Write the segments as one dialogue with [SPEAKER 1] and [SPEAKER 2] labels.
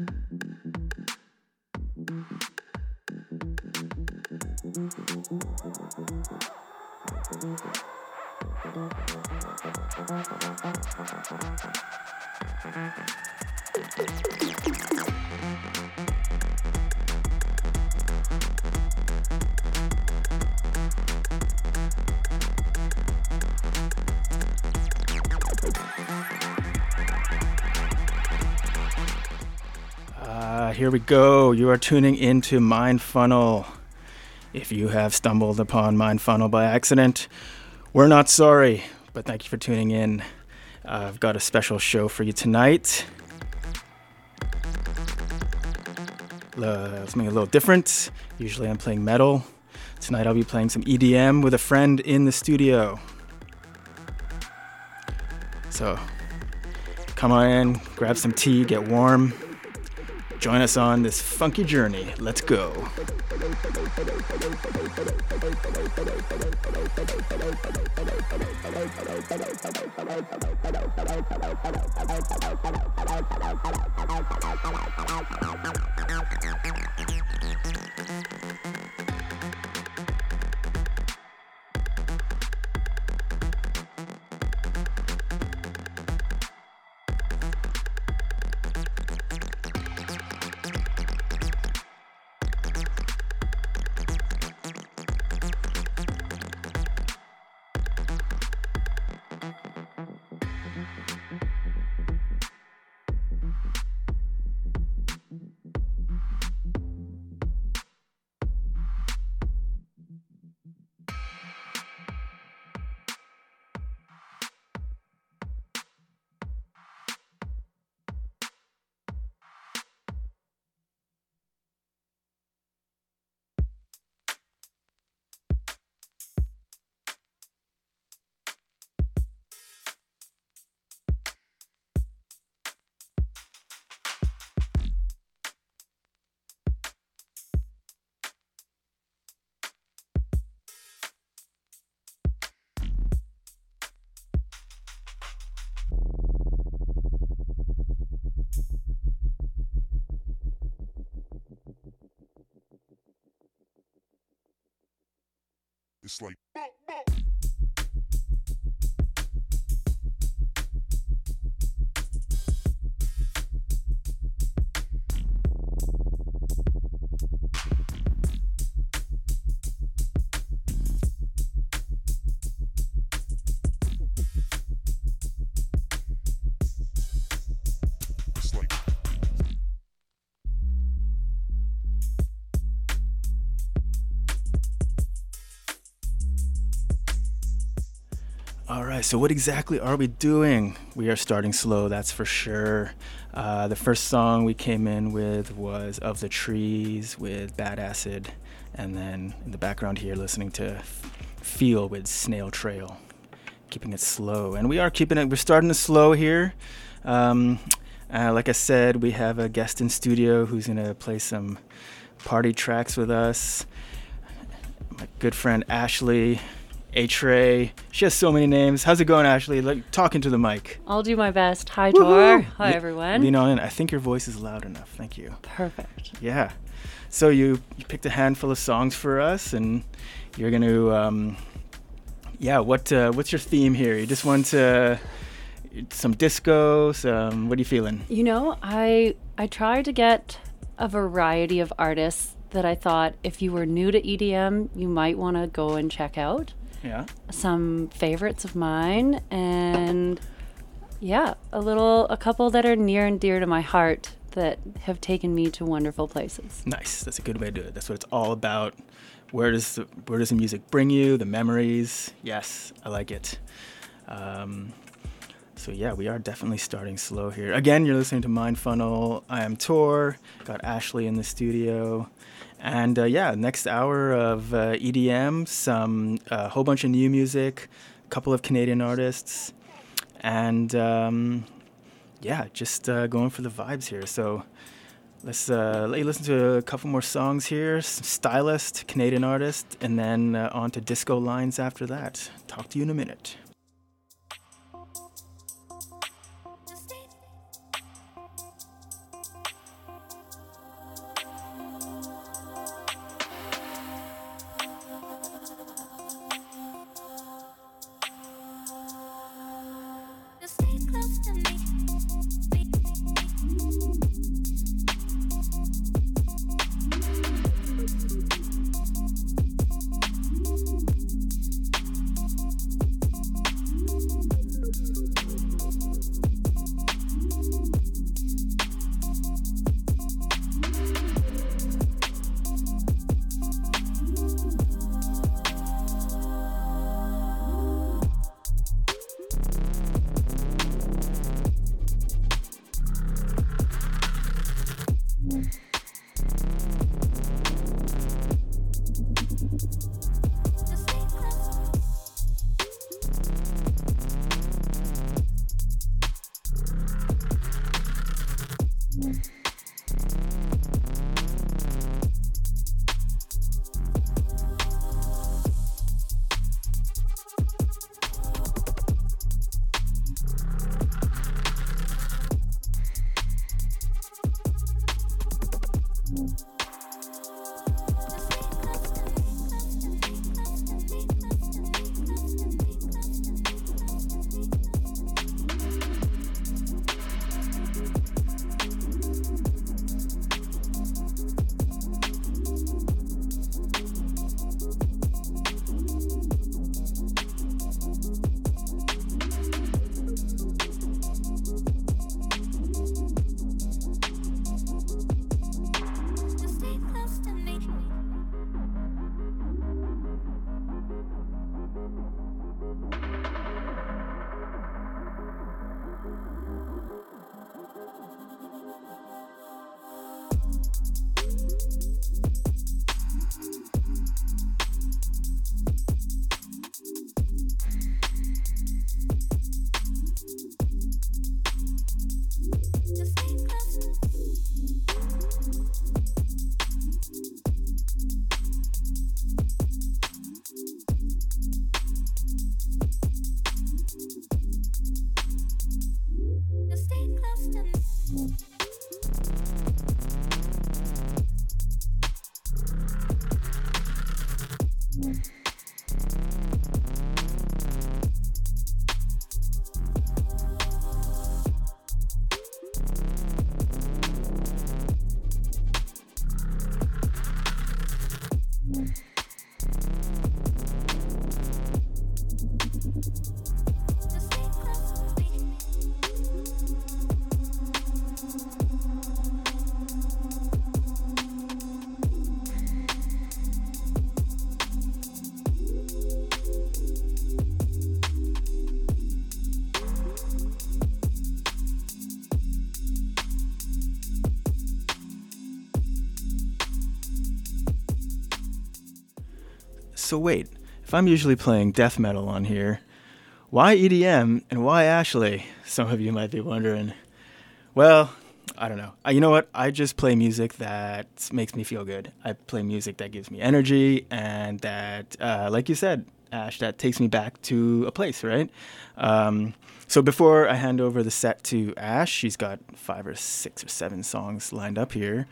[SPEAKER 1] Here we go. You are tuning into Mind Funnel. If you have stumbled upon Mind Funnel by accident, we're not sorry, but thank you for tuning in. I've got a special show for you tonight. Something a little different. Usually I'm playing metal. Tonight I'll be playing some EDM with a friend in the studio. So come on in, grab some tea, get warm. Join us on this funky journey. Let's go.
[SPEAKER 2] It's like
[SPEAKER 1] All right, so what exactly are we doing? We are starting slow, that's for sure. The first song we came in with was Of the Trees with Bad Acid, and then in the background here listening to Feel with Snail Trail, keeping it slow. And we're starting to slow here. Like I said, we have a guest in studio who's gonna play some party tracks with us. My good friend Ashley. A-Tray. She has so many names. How's it going, Ashley? Talking to the mic.
[SPEAKER 3] I'll do my best. Hi, Tor. Hi, everyone.
[SPEAKER 1] Lean on in. I think your voice is loud enough. Thank you.
[SPEAKER 3] Perfect.
[SPEAKER 1] Yeah. So you picked a handful of songs for us, and you're going to, what's your theme here? You just want some disco, what are you feeling?
[SPEAKER 3] You know, I tried to get a variety of artists that I thought if you were new to EDM, you might want to go and check out.
[SPEAKER 1] Yeah.
[SPEAKER 3] Some favorites of mine, and a couple that are near and dear to my heart that have taken me to wonderful places.
[SPEAKER 1] Nice. That's a good way to do it. That's what it's all about. Where does the music bring you? The memories. Yes, I like it. So yeah, we are definitely starting slow here. Again, you're listening to Mind Funnel. I am Tor. Got Ashley in the studio. And next hour of EDM, a whole bunch of new music, a couple of Canadian artists, and just going for the vibes here. So let's let you listen to a couple more songs here, some Stylist, Canadian artist, and then on to Disco Lines after that. Talk to you in a minute. So wait, if I'm usually playing death metal on here, why EDM and why Ashley? Some of you might be wondering. Well, I don't know. You know what? I just play music that makes me feel good. I play music that gives me energy and that, like you said, Ash, that takes me back to a place, right? So before I hand over the set to Ash, she's got 5 or 6 or 7 songs lined up here.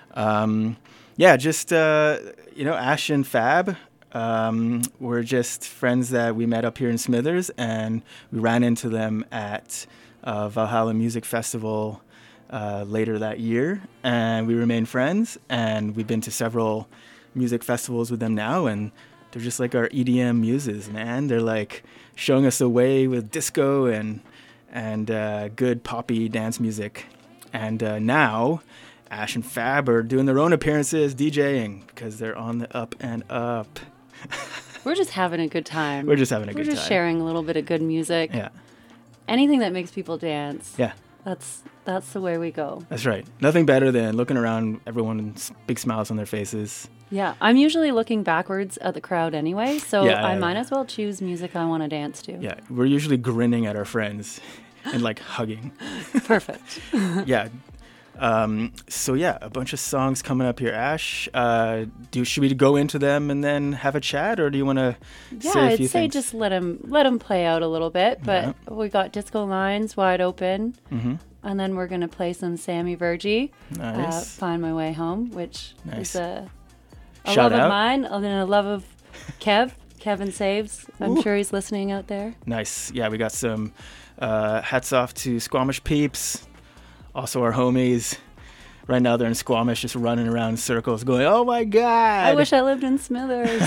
[SPEAKER 1] Ash and Fab, we're just friends that we met up here in Smithers, and we ran into them at Valhalla Music Festival later that year, and we remained friends, and we've been to several music festivals with them now, and they're just like our EDM muses, man. They're like showing us the way with disco and good poppy dance music. And now Ash and Fab are doing their own appearances DJing because they're on the up and up.
[SPEAKER 3] We're just having a good time.
[SPEAKER 1] We're just having a good time.
[SPEAKER 3] We're just sharing a little bit of good music.
[SPEAKER 1] Yeah.
[SPEAKER 3] Anything that makes people dance.
[SPEAKER 1] Yeah.
[SPEAKER 3] That's the way we go.
[SPEAKER 1] That's right. Nothing better than looking around, everyone's big smiles on their faces.
[SPEAKER 3] Yeah. I'm usually looking backwards at the crowd anyway, so I might as well choose music I want to dance to.
[SPEAKER 1] Yeah. We're usually grinning at our friends and like hugging.
[SPEAKER 3] Perfect.
[SPEAKER 1] Yeah. A bunch of songs coming up here. Ash, should we go into them and then have a chat, or do you want to say a few
[SPEAKER 3] I'd say
[SPEAKER 1] things?
[SPEAKER 3] just let him play out a little bit. But we got Disco Lines, Wide Open, and then we're gonna play some Sammy Virgie.
[SPEAKER 1] Nice.
[SPEAKER 3] Find My Way Home, which is a
[SPEAKER 1] Shout
[SPEAKER 3] love
[SPEAKER 1] out.
[SPEAKER 3] of mine, and a love of Kevin Saves. I'm sure he's listening out there.
[SPEAKER 1] Nice. Yeah, we got some hats off to Squamish peeps. Also our homies. Right now they're in Squamish just running around in circles going, oh my God.
[SPEAKER 3] I wish I lived in Smithers.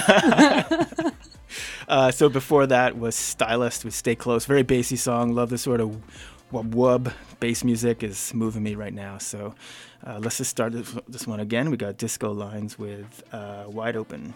[SPEAKER 1] So before that was Stylist with Stay Close. Very bassy song. Love this sort of wub bass music is moving me right now. So let's just start this one again. We got Disco Lines with Wide Open.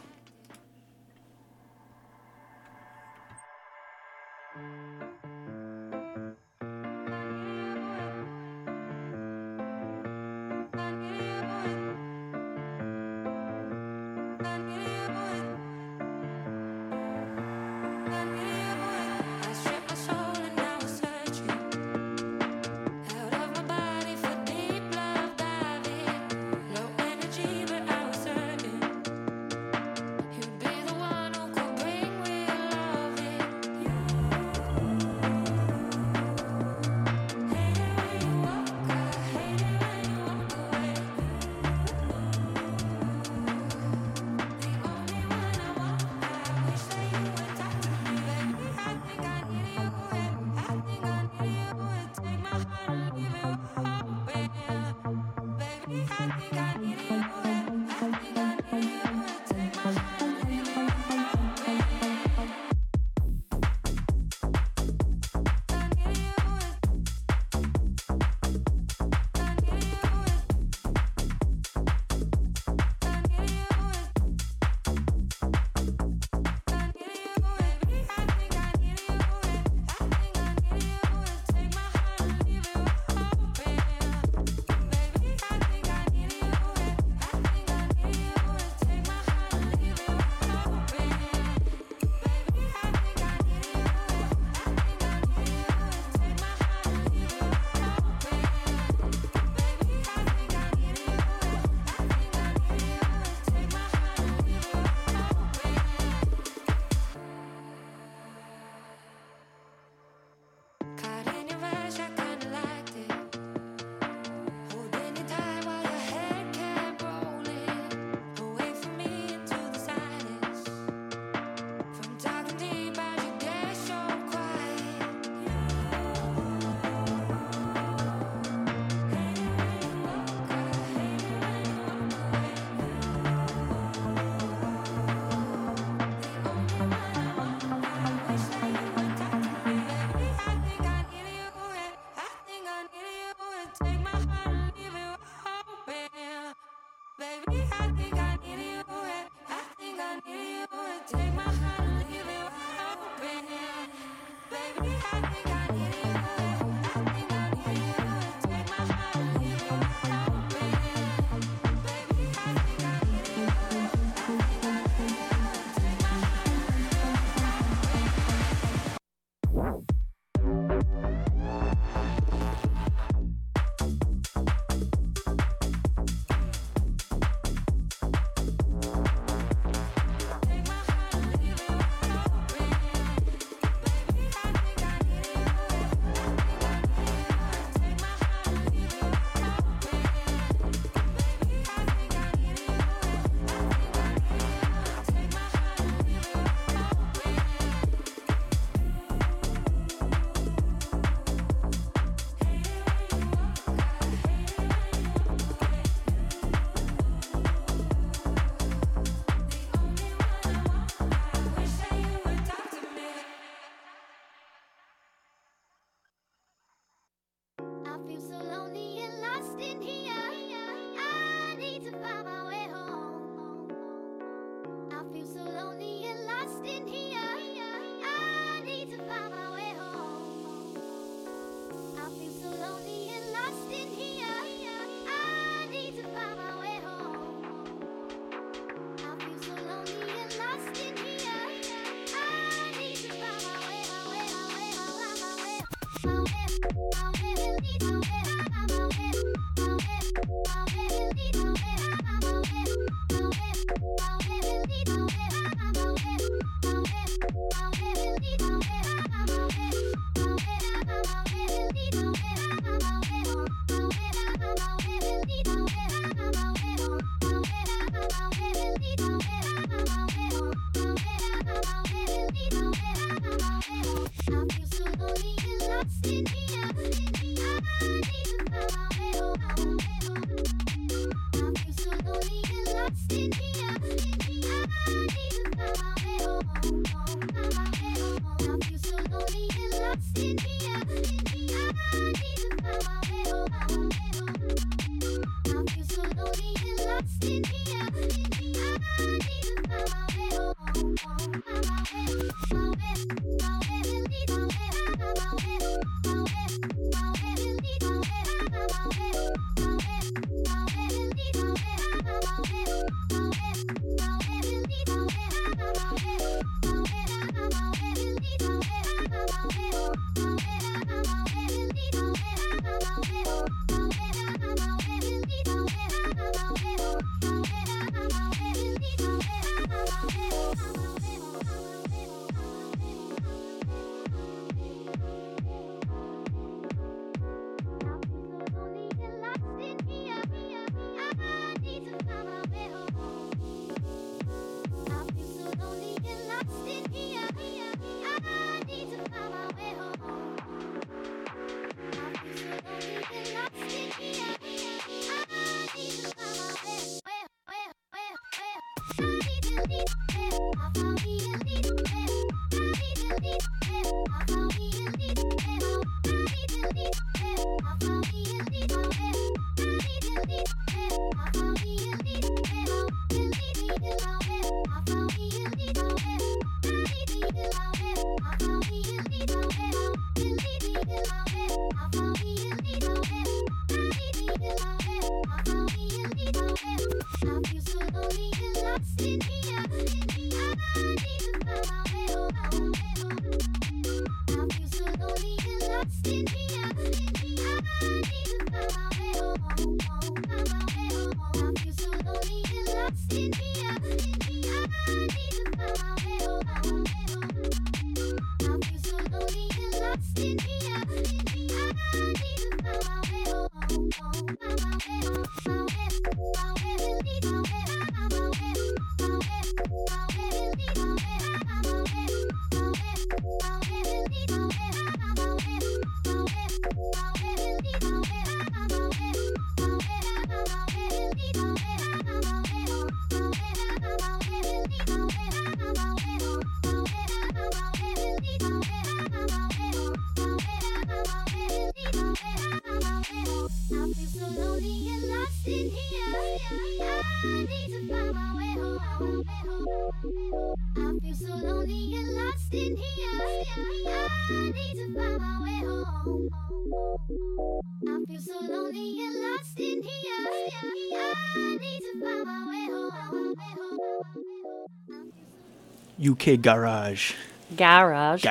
[SPEAKER 1] UK Garage.
[SPEAKER 3] Garage.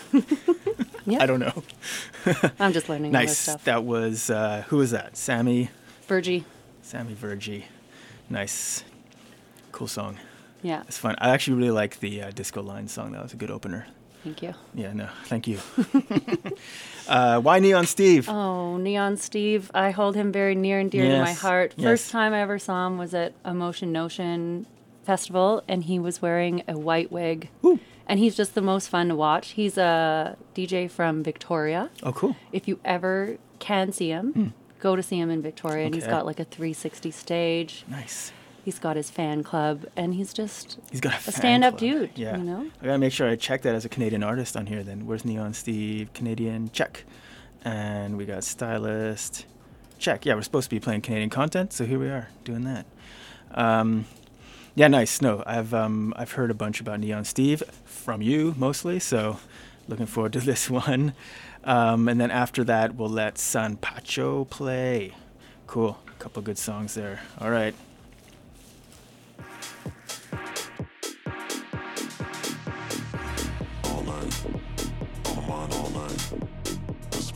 [SPEAKER 1] I don't know.
[SPEAKER 3] I'm just learning all this
[SPEAKER 1] Nice.
[SPEAKER 3] stuff.
[SPEAKER 1] That was, who was that? Sammy
[SPEAKER 3] Virgie.
[SPEAKER 1] Virgie. Nice. Cool song.
[SPEAKER 3] Yeah.
[SPEAKER 1] It's fun. I actually really like the Disco Line song. That was a good opener.
[SPEAKER 3] Thank you.
[SPEAKER 1] Yeah, no, thank you. Why Neon Steve?
[SPEAKER 3] Oh, Neon Steve. I hold him very near and dear to my
[SPEAKER 1] Yes,
[SPEAKER 3] heart.
[SPEAKER 1] yes.
[SPEAKER 3] First time I ever saw him was at Emotion Notion Festival, and he was wearing a white wig.
[SPEAKER 1] Ooh.
[SPEAKER 3] And he's just the most fun to watch. He's a DJ from Victoria.
[SPEAKER 1] Oh, cool.
[SPEAKER 3] If you ever can see him, go to see him in Victoria. And he's
[SPEAKER 1] Okay.
[SPEAKER 3] got like a 360 stage.
[SPEAKER 1] Nice.
[SPEAKER 3] He's got his fan club, and he's just
[SPEAKER 1] He's got a
[SPEAKER 3] a
[SPEAKER 1] fan
[SPEAKER 3] stand-up
[SPEAKER 1] club.
[SPEAKER 3] dude,
[SPEAKER 1] Yeah.
[SPEAKER 3] you know?
[SPEAKER 1] I gotta make sure I check that as a Canadian artist on here then. Where's Neon Steve? Canadian, check. And we got Stylist, check. Yeah, we're supposed to be playing Canadian content, so here we are doing that. Yeah, nice. No, I've heard a bunch about Neon Steve from you mostly, so looking forward to this one. And then after that, we'll let San Pacho play. Cool. Couple good songs there. All right.
[SPEAKER 2] All night. On my mind all night. Whispering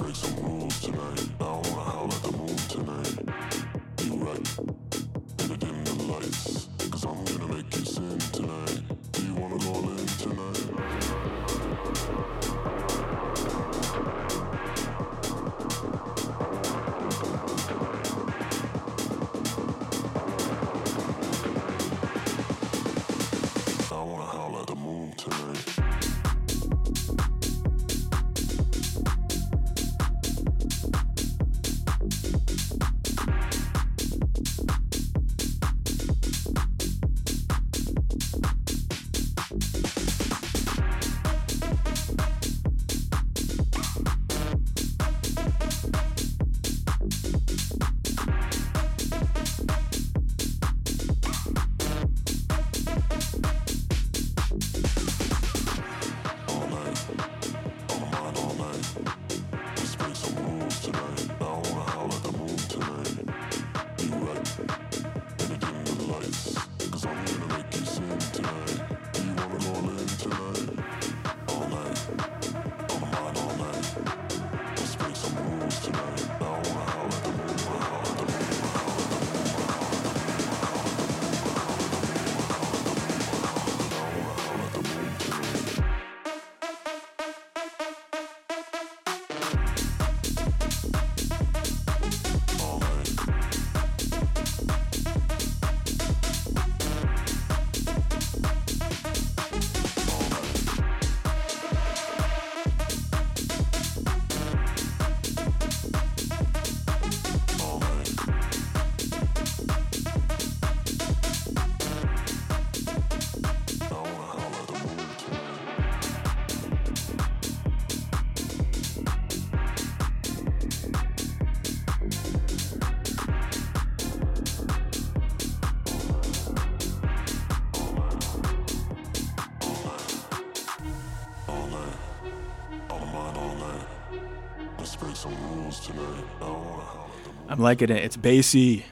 [SPEAKER 1] I'm liking it. It's bassy.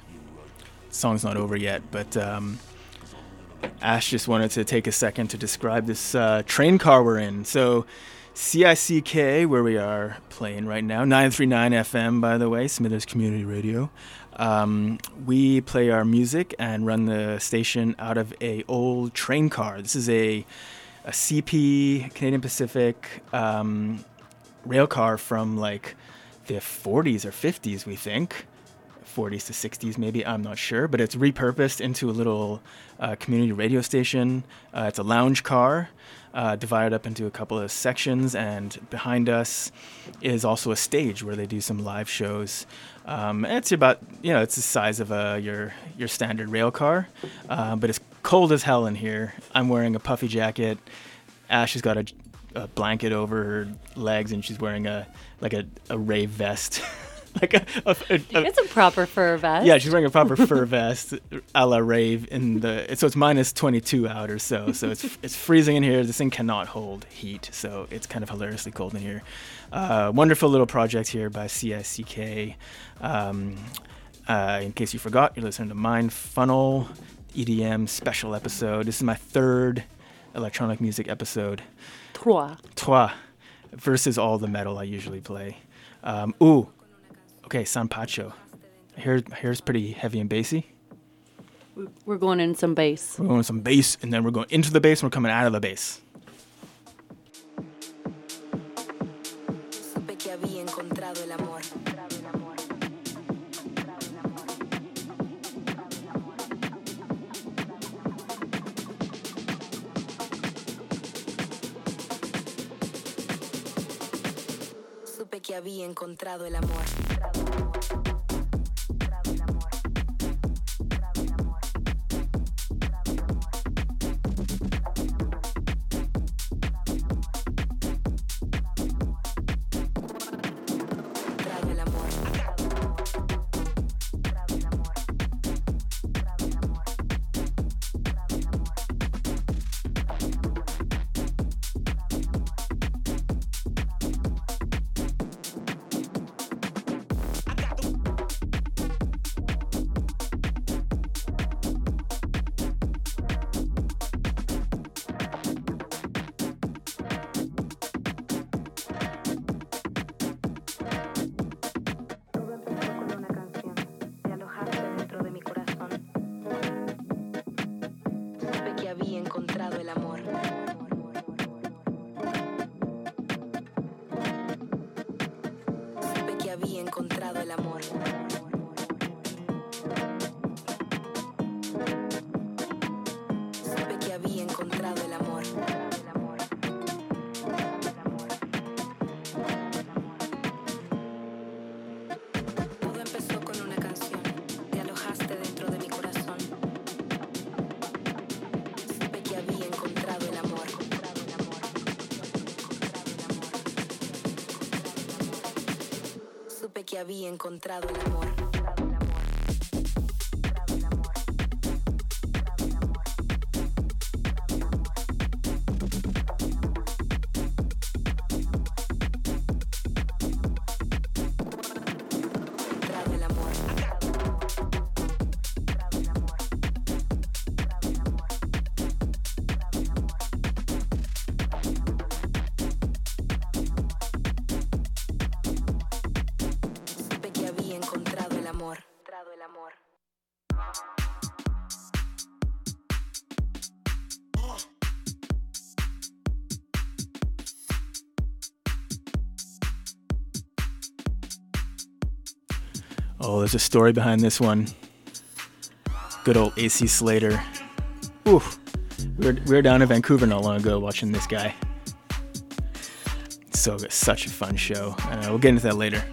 [SPEAKER 1] Song's not over yet, but Ash just wanted to take a second to describe this train car we're in. So CICK, where we are playing right now, 939 FM, by the way, Smithers Community Radio. We play our music and run the station out of a old train car. This is a CP, Canadian Pacific, rail car from like the 40s or 50s, we think. 40s to 60s maybe, I'm not sure, but it's repurposed into a little community radio station. It's a lounge car, divided up into a couple of sections, and behind us is also a stage where they do some live shows. It's about, it's the size of your standard rail car, but it's cold as hell in here. I'm wearing a puffy jacket. Ash has got a blanket over her legs, and she's wearing a rave vest.
[SPEAKER 3] It's a proper fur vest.
[SPEAKER 1] Yeah, she's wearing a proper fur vest, a la rave. So it's minus 22 out or so. So it's freezing in here. This thing cannot hold heat, so it's kind of hilariously cold in here. Wonderful little project here by CICK. In case you forgot, you're listening to Mind Funnel EDM special episode. This is my third electronic music episode. Trois. Versus all the metal I usually play. Okay, San Pacho. Here's pretty heavy and bassy.
[SPEAKER 3] We're going in some bass.
[SPEAKER 1] We're going some bass, and then we're going into the bass, and we're coming out of the bass.
[SPEAKER 4] Que había encontrado el amor. había encontrado el amor. Supe que había encontrado el amor. Todo empezó con una canción. Te alojaste dentro de mi corazón. Supe que había encontrado el amor. Supe que había encontrado el amor.
[SPEAKER 1] Oh, there's a story behind this one. Good old AC Slater. Ooh, we were down in Vancouver not long ago watching this guy. So it's such a fun show. We'll get into that later.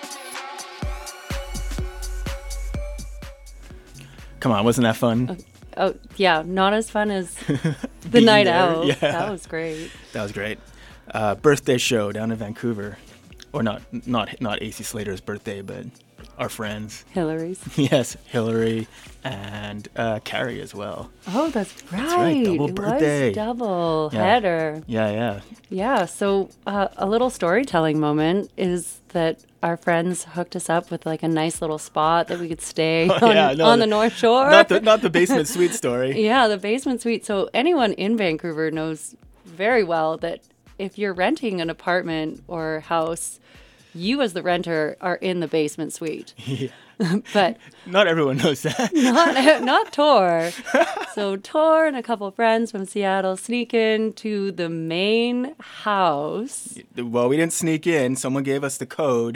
[SPEAKER 1] Come on, wasn't that fun?
[SPEAKER 3] Oh, yeah, not as fun as the
[SPEAKER 1] Being
[SPEAKER 3] night
[SPEAKER 1] there,
[SPEAKER 3] out.
[SPEAKER 1] yeah.
[SPEAKER 3] That was great.
[SPEAKER 1] That was great. Birthday show down in Vancouver. Or not AC Slater's birthday, but our friends.
[SPEAKER 3] Hillary's.
[SPEAKER 1] Yes, Hillary and Carrie as well.
[SPEAKER 3] Oh, that's right.
[SPEAKER 1] right, double
[SPEAKER 3] It
[SPEAKER 1] birthday.
[SPEAKER 3] was double
[SPEAKER 1] Yeah.
[SPEAKER 3] header.
[SPEAKER 1] Yeah.
[SPEAKER 3] Yeah, so a little storytelling moment is that our friends hooked us up with like a nice little spot that we could stay on the North Shore.
[SPEAKER 1] Not the basement suite story.
[SPEAKER 3] Yeah, the basement suite. So anyone in Vancouver knows very well that if you're renting an apartment or house, you as the renter are in the basement suite.
[SPEAKER 1] Yeah.
[SPEAKER 3] But
[SPEAKER 1] Not everyone knows that.
[SPEAKER 3] not Tor. So Tor and a couple of friends from Seattle sneak in to the main house.
[SPEAKER 1] Well, we didn't sneak in. Someone gave us the code.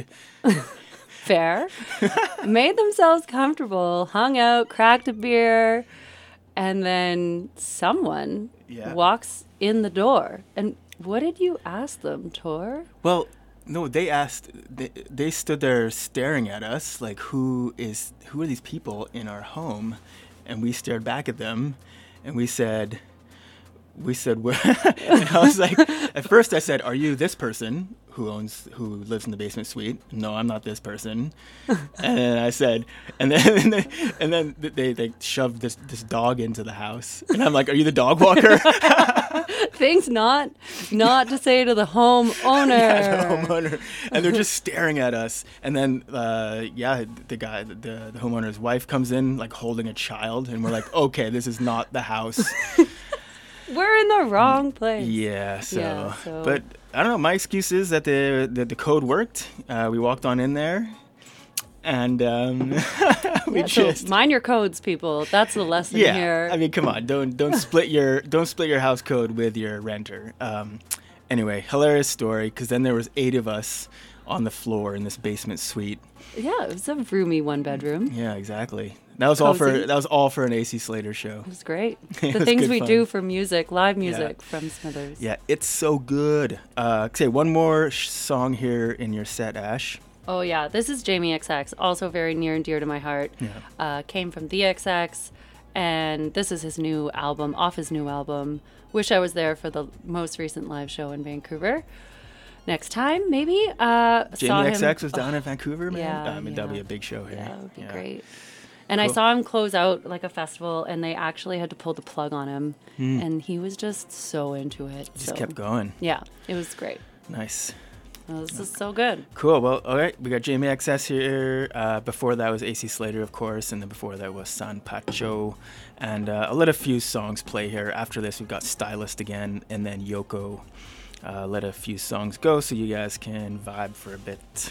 [SPEAKER 3] Fair. Made themselves comfortable, hung out, cracked a beer, and then someone
[SPEAKER 1] Yeah.
[SPEAKER 3] walks in the door. And what did you ask them, Tor?
[SPEAKER 1] Well, no, they asked. They stood there staring at us like, who are these people in our home? And we stared back at them, and we said, "Where?" And I was like, at first I said, "Are you this person who lives in the basement suite?" "No, I'm not this person." And then I said, and then they shoved this dog into the house, and I'm like, "Are you the dog walker?"
[SPEAKER 3] Things not to say to the homeowner.
[SPEAKER 1] Yeah, the homeowner, and they're just staring at us. And then, the homeowner's wife comes in, like holding a child, and we're like, okay, this is not the house.
[SPEAKER 3] We're in the wrong place.
[SPEAKER 1] Yeah,
[SPEAKER 3] so-
[SPEAKER 1] but I don't know. My excuse is that the code worked. We walked on in there, and we
[SPEAKER 3] So mind your codes, people. That's the lesson
[SPEAKER 1] yeah.
[SPEAKER 3] here.
[SPEAKER 1] I mean, come on, don't split your house code with your renter. Anyway, hilarious story, because then there was 8 of us on the floor in this basement suite.
[SPEAKER 3] Yeah, it was a roomy one bedroom.
[SPEAKER 1] Yeah, exactly. That was all for an AC Slater show.
[SPEAKER 3] It was great.
[SPEAKER 1] It
[SPEAKER 3] The
[SPEAKER 1] was
[SPEAKER 3] things
[SPEAKER 1] good
[SPEAKER 3] we
[SPEAKER 1] fun.
[SPEAKER 3] do for music, live music from Smithers.
[SPEAKER 1] Yeah, it's so good. Okay, one more song here in your set, Ash.
[SPEAKER 3] Oh yeah, this is Jamie XX, also very near and dear to my heart.
[SPEAKER 1] Yeah.
[SPEAKER 3] Came from The XX, and this is his new album, off his new album. Wish I was there for the most recent live show in Vancouver. Next time, maybe.
[SPEAKER 1] Jamie XX was down in Vancouver, man.
[SPEAKER 3] yeah,
[SPEAKER 1] I mean, that'd be a big show here.
[SPEAKER 3] Yeah, it would be great. And I
[SPEAKER 1] Cool.
[SPEAKER 3] saw him close out like a festival, and they actually had to pull the plug on him, and he was just so into it.
[SPEAKER 1] Just kept going.
[SPEAKER 3] Yeah, it was great.
[SPEAKER 1] Nice.
[SPEAKER 3] Well, this is so good.
[SPEAKER 1] Cool. Well, all right. We got Jamie XS here. Before that was AC Slater, of course, and then before that was San Pacho. And I'll let a few songs play here. After this, we've got Stylist again, and then Yoko. Let a few songs go so you guys can vibe for a bit.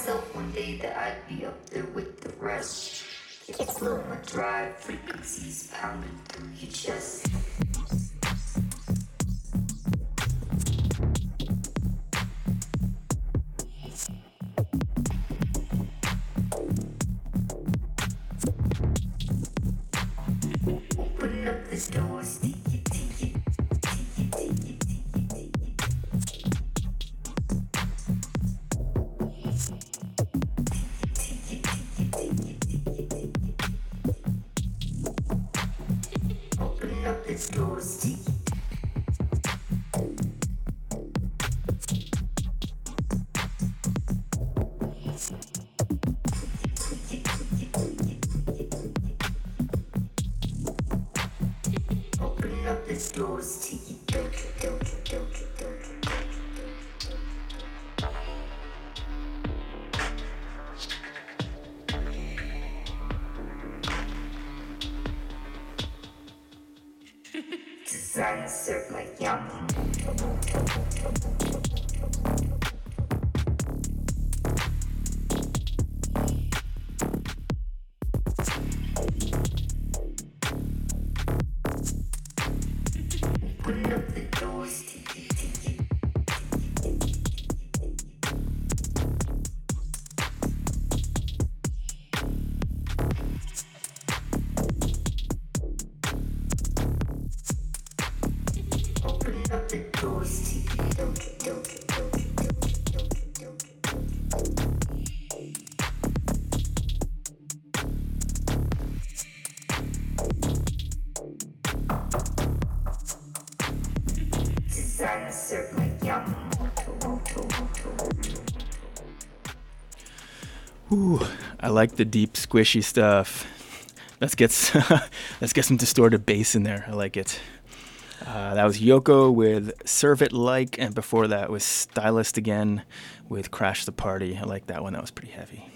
[SPEAKER 5] myself one day that I'd be up there with the rest. Keep slow my drive, frequencies pounding through your chest. Open up the doors to you. Open up the doors to you. Open up the doors to you. Design serve like yum. Open up the doors to you. Open up the doors to Design serve like yum.
[SPEAKER 1] Ooh, I like the deep, squishy stuff. Let's get some distorted bass in there. I like it. That was Yoko with Serve It Like, and before that was Stylist again with Crash the Party. I like that one. That was pretty heavy.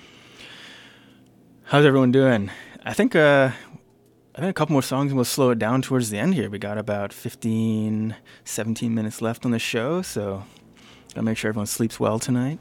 [SPEAKER 1] How's everyone doing? I think a couple more songs and we'll slow it down towards the end here. We got about 15, 17 minutes left on the show, so gotta make sure everyone sleeps well tonight.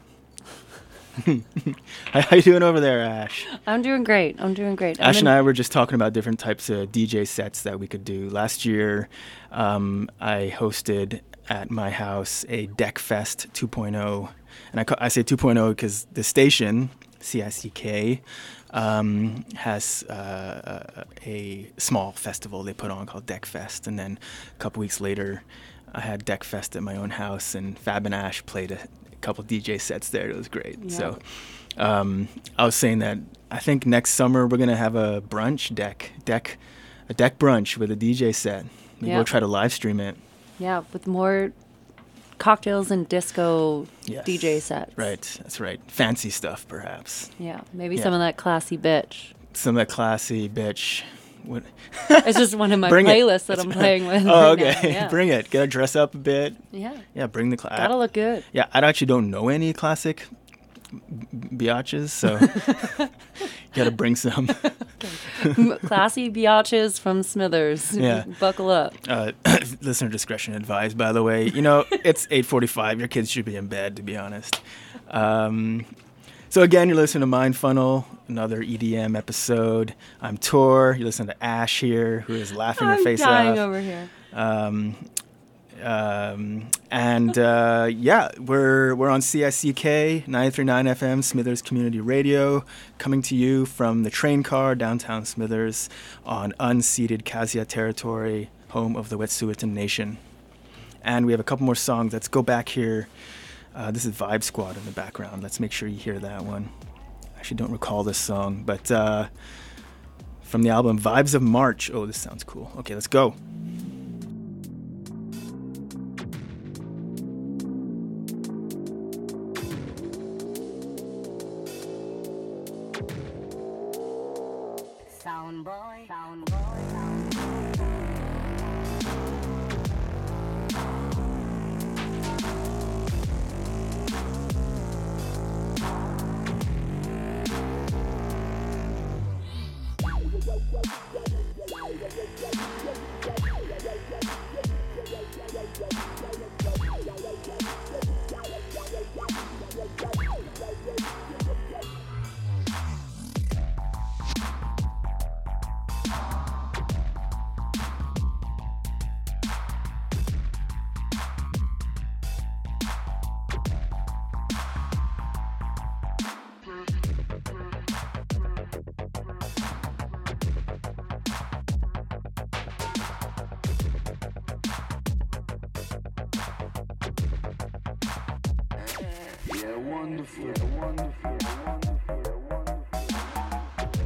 [SPEAKER 1] How you doing over there, Ash?
[SPEAKER 3] I'm doing great.
[SPEAKER 1] Ash and I were just talking about different types of DJ sets that we could do. Last year, I hosted at my house a Deck Fest 2.0. And I say 2.0 because the station, CICK, has a small festival they put on called Deck Fest. And then a couple weeks later, I had Deck Fest at my own house, and Fab and Ash played a couple DJ sets there. It was great. Yeah. So I was saying that I think next summer we're going to have a brunch deck brunch with a DJ set. Maybe we'll try to live stream it. Yeah,
[SPEAKER 3] with more cocktails and disco DJ sets.
[SPEAKER 1] Right, that's right. Fancy stuff, perhaps.
[SPEAKER 3] Yeah, maybe some of that classy bitch.
[SPEAKER 1] What?
[SPEAKER 3] It's just one of my playlists that I'm playing with.
[SPEAKER 1] Oh, okay. Now. Yeah. Bring it. Gotta dress up a bit.
[SPEAKER 3] Yeah.
[SPEAKER 1] Yeah, bring the class.
[SPEAKER 3] Gotta look good.
[SPEAKER 1] Yeah, I actually don't know any classic biatches, so gotta bring some.
[SPEAKER 3] Classy biatches from Smithers.
[SPEAKER 1] Yeah.
[SPEAKER 3] Buckle up.
[SPEAKER 1] Listener discretion advised, by the way. You know, it's 8:45. Your kids should be in bed, to be honest. So again, you're listening to Mind Funnel, another EDM episode. I'm Tor. You listen to Ash here, who is laughing her face off.
[SPEAKER 3] I'm dying over here.
[SPEAKER 1] We're on CICK 93.9 FM, Smithers Community Radio, coming to you from the train car downtown Smithers on unceded Kasia territory, home of the Wet'suwet'en Nation. And we have a couple more songs. Let's go back here. This is Vibe Squad in the background. Let's make sure you hear that one. I actually don't recall this song, but from the album Vibes of March. Oh, this sounds cool. Okay, let's go.
[SPEAKER 5] Sound boy.
[SPEAKER 6] Yeah, wonderful, yeah, wonderful, yeah, wonderful, yeah, wonderful.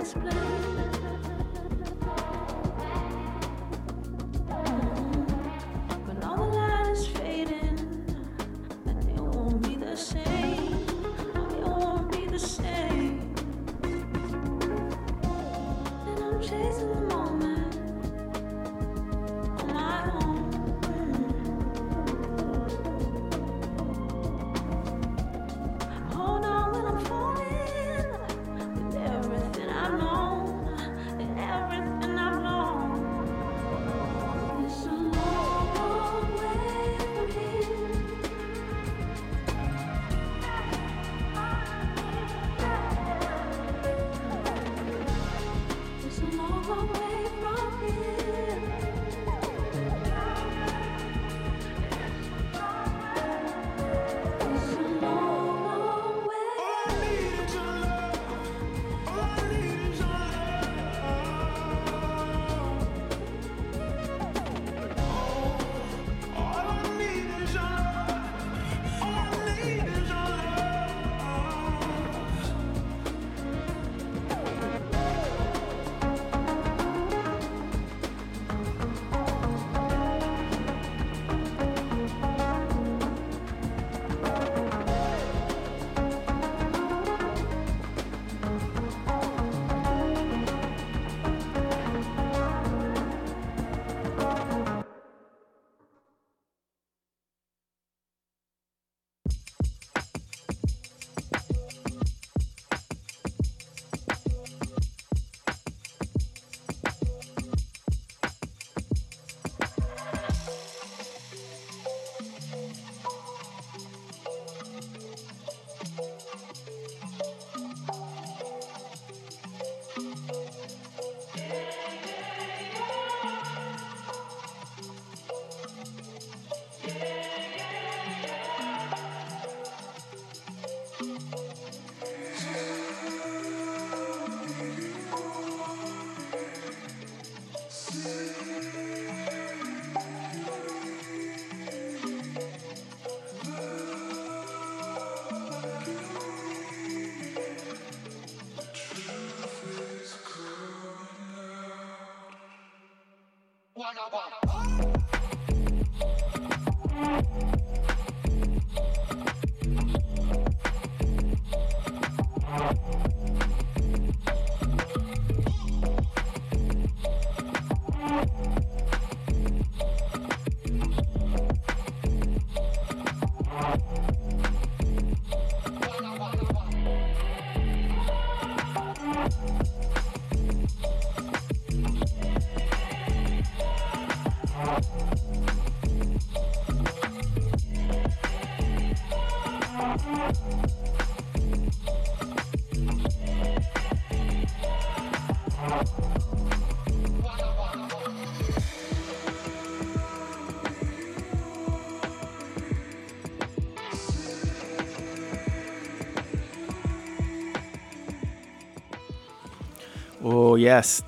[SPEAKER 1] Oh, yes.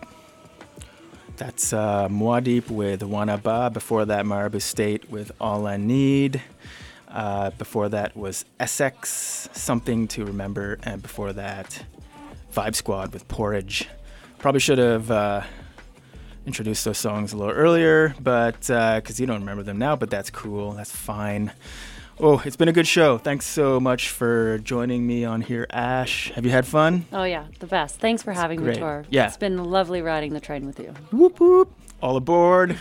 [SPEAKER 1] That's Muad'Dib with Wanaba. Before that, Marabou State with All I Need. Before that was Essex, Something to Remember. And before that, Vibe Squad with Porridge. Probably should have introduced those songs a little earlier, but because you don't remember them now, but that's cool. That's fine. Oh, it's been a good show. Thanks so much for joining me on here, Ash. Have you had fun?
[SPEAKER 3] Oh, yeah, the best. Thanks for having me,
[SPEAKER 1] great.
[SPEAKER 3] Tor.
[SPEAKER 1] Yeah.
[SPEAKER 3] It's been lovely riding the train with you.
[SPEAKER 1] Whoop, whoop. All aboard.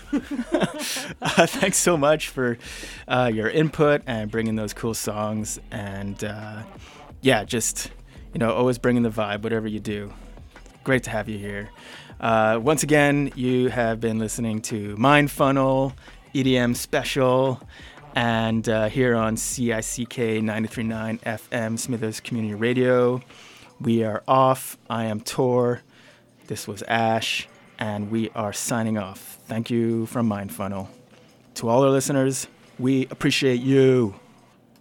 [SPEAKER 1] Thanks so much for your input and bringing those cool songs. And yeah, just, always bringing the vibe, whatever you do. Great to have you here. Once again, you have been listening to Mind Funnel, EDM Special, and here on CICK 93.9 FM, Smithers Community Radio. We are off. I am Tor. This was Ash, and we are signing off. Thank you from Mind Funnel. To all our listeners, we appreciate you.